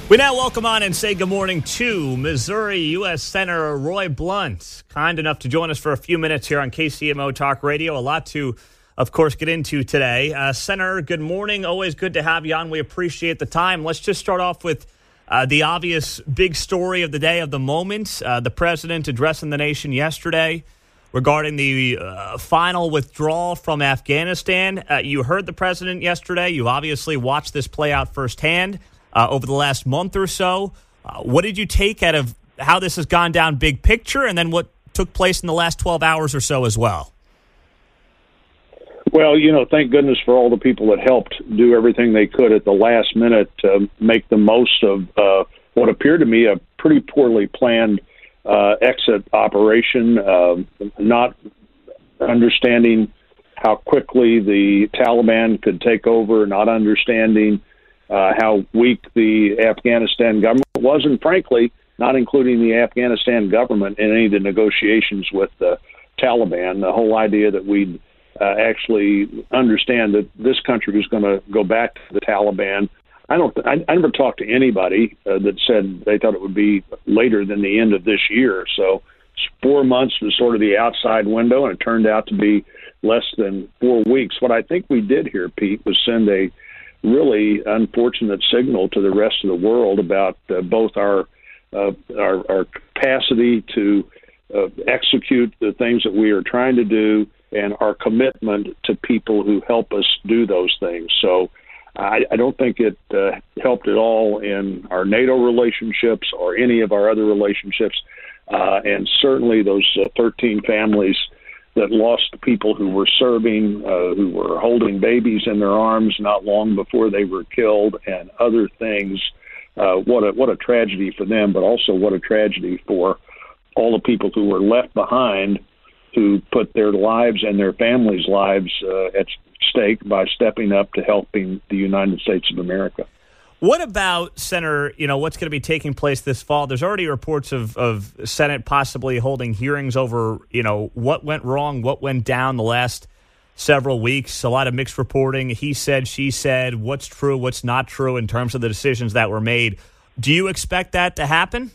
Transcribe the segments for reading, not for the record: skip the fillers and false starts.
We now welcome on and say good morning to Missouri U.S. Senator Roy Blunt. Kind enough to join us for a few minutes here on KCMO Talk Radio. A lot to, of course, get into today. Senator, good morning. Always good to have you on. We appreciate the time. Let's just start off with the obvious big story of the day, of the moment. The president addressing the nation yesterday regarding the final withdrawal from Afghanistan. You heard the president yesterday. You obviously watched this play out firsthand over the last month or so. What did you take out of how this has gone down big picture, and then what took place in the last 12 hours or so as well? Well, thank goodness for all the people that helped do everything they could at the last minute to make the most of what appeared to me a pretty poorly planned exit operation, not understanding how quickly the Taliban could take over, not understanding how weak the Afghanistan government was, and frankly, not including the Afghanistan government in any of the negotiations with the Taliban. The whole idea that we'd actually understand that this country was going to go back to the Taliban. I never talked to anybody that said they thought it would be later than the end of this year. So 4 months was sort of the outside window, and it turned out to be less than 4 weeks. What I think we did here, Pete, was send a really unfortunate signal to the rest of the world about both our capacity to execute the things that we are trying to do and our commitment to people who help us do those things. So I don't think it helped at all in our NATO relationships or any of our other relationships, and certainly those 13 families that lost people who were serving, who were holding babies in their arms not long before they were killed, and other things. What a tragedy for them, but also what a tragedy for all the people who were left behind, who put their lives and their families' lives at stake by stepping up to helping the United States of America. What about, Senator, what's going to be taking place this fall? There's already reports of Senate possibly holding hearings over, what went wrong, what went down the last several weeks. A lot of mixed reporting. He said, she said, what's true, what's not true in terms of the decisions that were made. Do you expect that to happen?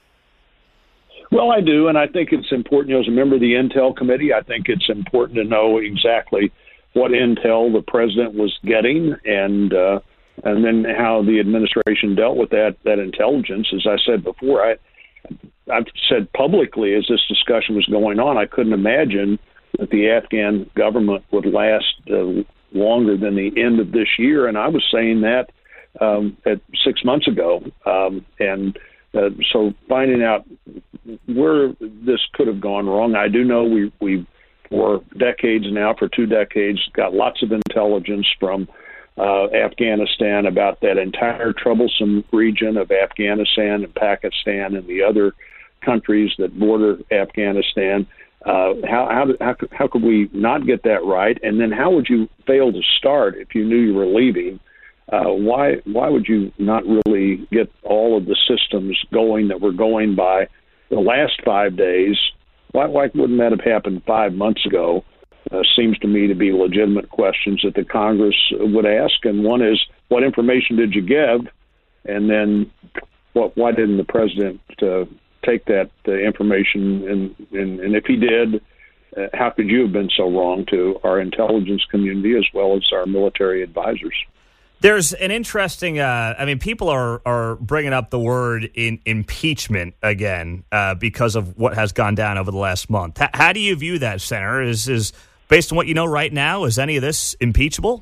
Well, I do, and I think it's important. As a member of the Intel Committee, I think it's important to know exactly what intel the president was getting, and then how the administration dealt with that intelligence. As I said before, I've said publicly as this discussion was going on, I couldn't imagine that the Afghan government would last longer than the end of this year, and I was saying that at 6 months ago. So finding out where this could have gone wrong, I do know we for decades now, for 2 decades, got lots of intelligence from Afghanistan about that entire troublesome region of Afghanistan and Pakistan and the other countries that border Afghanistan. How could we not get that right? And then how would you fail to start if you knew you were leaving? Why would you not really get all of the systems going that were going by the last 5 days? Why wouldn't that have happened 5 months ago? Seems to me to be legitimate questions that the Congress would ask. And one is, what information did you give? And then why didn't the president take that information? And if he did, how could you have been so wrong to our intelligence community as well as our military advisors? There's an interesting, people are bringing up the word impeachment again because of what has gone down over the last month. How do you view that, Senator? Is based on what you know right now, is any of this impeachable?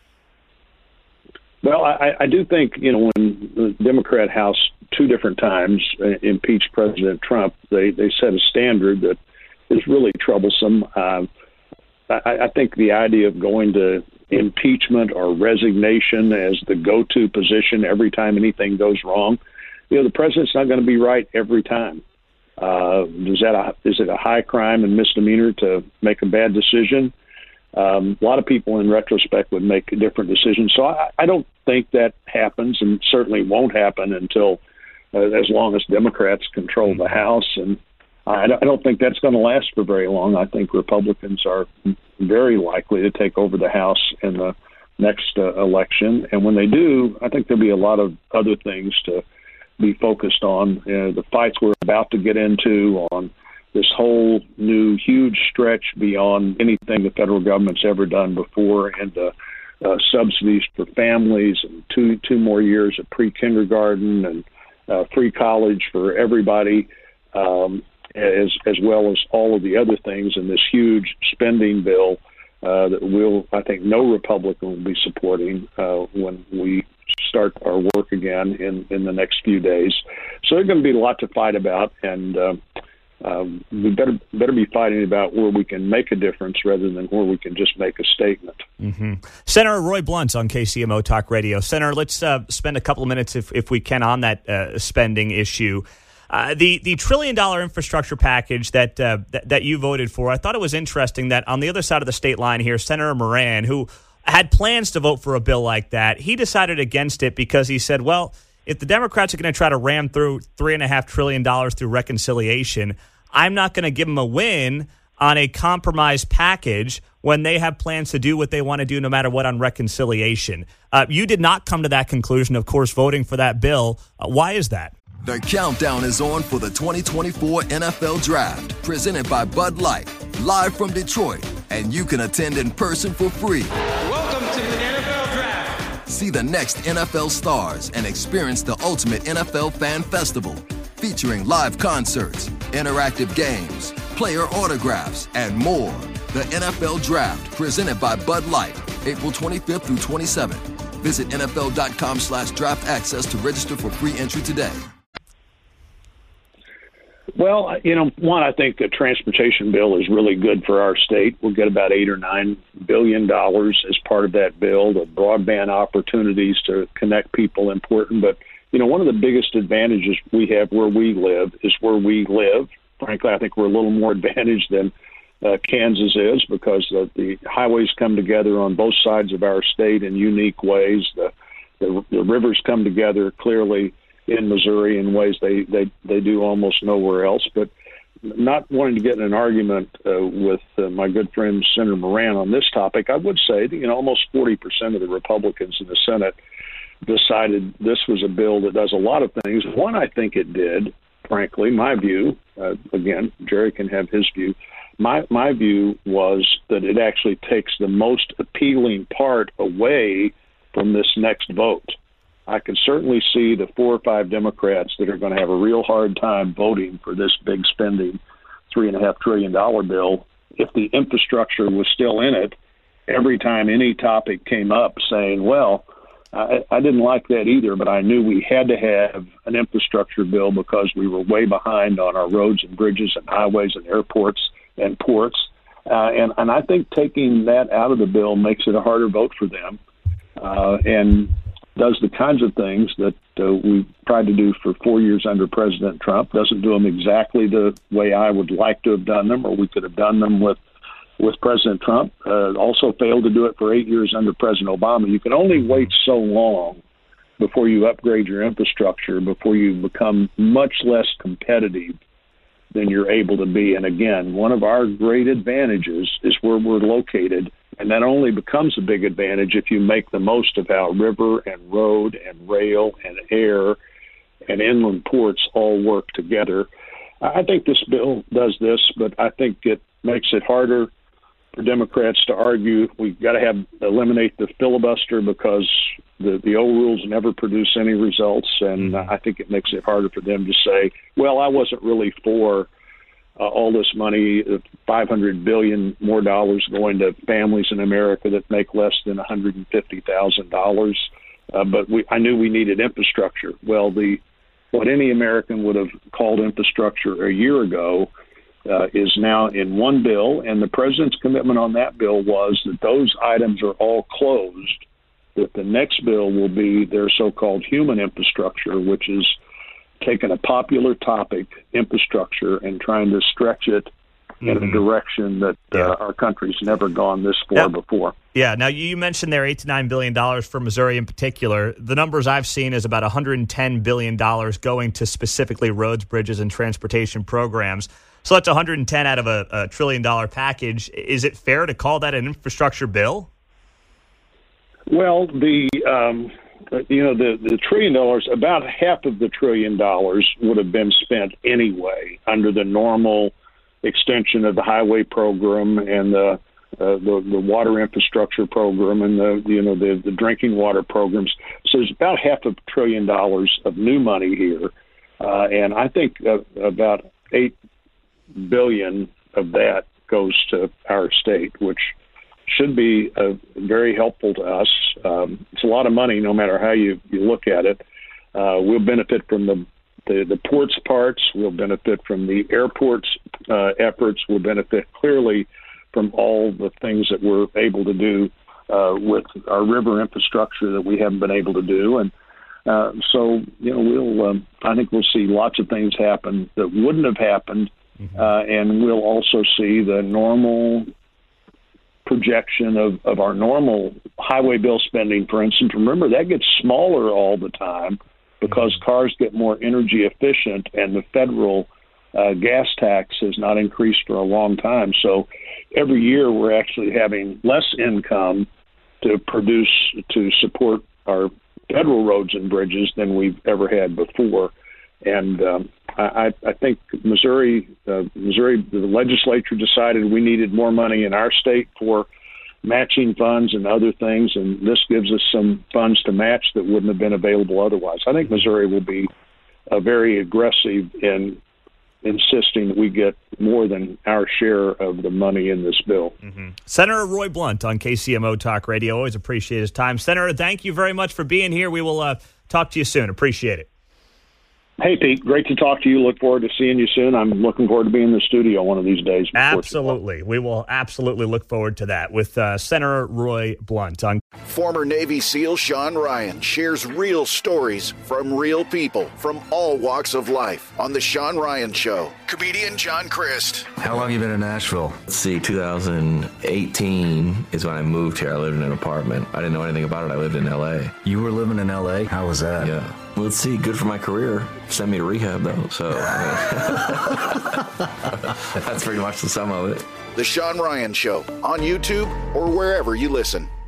Well, I do think, when the Democrat House 2 different times impeached President Trump, they set a standard that is really troublesome. I think the idea of going to impeachment or resignation as the go-to position every time anything goes wrong, the president's not going to be right every time. Is it a high crime and misdemeanor to make a bad decision? A lot of people in retrospect would make a different decision. So I don't think that happens, and certainly won't happen until as long as Democrats control the House. And I don't think that's going to last for very long. I think Republicans are very likely to take over the House in the next election. And when they do, I think there'll be a lot of other things to be focused on. The fights we're about to get into on this whole new huge stretch beyond anything the federal government's ever done before, and subsidies for families, and two more years of pre-kindergarten, and free college for everybody, as well as all of the other things in this huge spending bill that I think no Republican will be supporting when we start our work again in the next few days. So there's going to be a lot to fight about, and we better be fighting about where we can make a difference rather than where we can just make a statement. Mm-hmm. Senator Roy Blunt on KCMO Talk Radio. Senator, let's spend a couple of minutes, if we can, on that spending issue. The $1 trillion infrastructure package that you voted for, I thought it was interesting that on the other side of the state line here, Senator Moran, who had plans to vote for a bill like that, he decided against it because he said, well, if the Democrats are going to try to ram through $3.5 trillion through reconciliation, I'm not going to give them a win on a compromise package when they have plans to do what they want to do no matter what on reconciliation. You did not come to that conclusion, of course, voting for that bill. Why is that? The countdown is on for the 2024 NFL Draft, presented by Bud Light, live from Detroit, and you can attend in person for free. Welcome to the NFL Draft. See the next NFL stars and experience the ultimate NFL fan festival, featuring live concerts, interactive games, player autographs, and more. The NFL Draft, presented by Bud Light, April 25th through 27th. Visit NFL.com/draft access to register for free entry today. Well, I think the transportation bill is really good for our state. We'll get about $8 or $9 billion as part of that bill. The broadband opportunities to connect people important. But, one of the biggest advantages we have where we live is where we live. Frankly, I think we're a little more advantaged than Kansas is, because the highways come together on both sides of our state in unique ways. The rivers come together clearly in Missouri in ways they do almost nowhere else. But not wanting to get in an argument with my good friend Senator Moran on this topic, I would say that almost 40% of the Republicans in the Senate decided this was a bill that does a lot of things. One, I think it did, frankly, my view, again, Jerry can have his view. My view was that it actually takes the most appealing part away from this next vote. I can certainly see the 4 or 5 Democrats that are going to have a real hard time voting for this big spending $3.5 trillion bill if the infrastructure was still in it every time any topic came up, saying, well, I didn't like that either, but I knew we had to have an infrastructure bill because we were way behind on our roads and bridges and highways and airports and ports. And I think taking that out of the bill makes it a harder vote for them. And does the kinds of things that we tried to do for 4 years under President Trump, doesn't do them exactly the way I would like to have done them, or we could have done them with President Trump. Also failed to do it for 8 years under President Obama. You can only wait so long before you upgrade your infrastructure, before you become much less competitive than you're able to be. And again, one of our great advantages is where we're located. And that only becomes a big advantage if you make the most of how river and road and rail and air and inland ports all work together. I think this bill does this, but I think it makes it harder for Democrats to argue. We've got to eliminate the filibuster because the old rules never produce any results. And I think it makes it harder for them to say, well, I wasn't really for all this money, $500 billion more dollars going to families in America that make less than $150,000. But I knew we needed infrastructure. Well, what any American would have called infrastructure a year ago is now in one bill, and the president's commitment on that bill was that those items are all closed, that the next bill will be their so-called human infrastructure, which is taking a popular topic, infrastructure, and trying to stretch it in a direction that our country's never gone this far before. Yeah. Now, you mentioned there $8 to $9 billion for Missouri in particular. The numbers I've seen is about $110 billion going to specifically roads, bridges, and transportation programs. So that's 110 out of a $1 trillion package. Is it fair to call that an infrastructure bill? Well, the $1 trillion, about half of the $1 trillion would have been spent anyway under the normal extension of the highway program and the water infrastructure program and the drinking water programs. So there's about $500 billion of new money here, and I think about $8 billion of that goes to our state, which should be very helpful to us. It's a lot of money, no matter how you look at it. We'll benefit from the ports parts. We'll benefit from the airports efforts. We'll benefit clearly from all the things that we're able to do with our river infrastructure that we haven't been able to do. And so, I think we'll see lots of things happen that wouldn't have happened. And we'll also see the normal projection of our normal highway bill spending, for instance. Remember, that gets smaller all the time because cars get more energy efficient, and the federal gas tax has not increased for a long time. So every year we're actually having less income to support our federal roads and bridges than we've ever had before. And I think Missouri, the legislature decided we needed more money in our state for matching funds and other things, and this gives us some funds to match that wouldn't have been available otherwise. I think Missouri will be very aggressive in insisting that we get more than our share of the money in this bill. Senator Roy Blunt on KCMO Talk Radio. Always appreciate his time. Senator, thank you very much for being here. We will talk to you soon. Appreciate it. Hey, Pete, great to talk to you. Look forward to seeing you soon. I'm looking forward to being in the studio one of these days. Absolutely. We will absolutely look forward to that with Senator Roy Blunt. Former Navy SEAL Sean Ryan shares real stories from real people from all walks of life on The Sean Ryan Show. Comedian John Crist. How long have you been in Nashville? Let's see, 2018 is when I moved here. I lived in an apartment. I didn't know anything about it. I lived in L.A. You were living in L.A.? How was that? Yeah. Well, let's see, good for my career. Send me to rehab, though, so that's pretty much the sum of it. The Sean Ryan Show on YouTube or wherever you listen.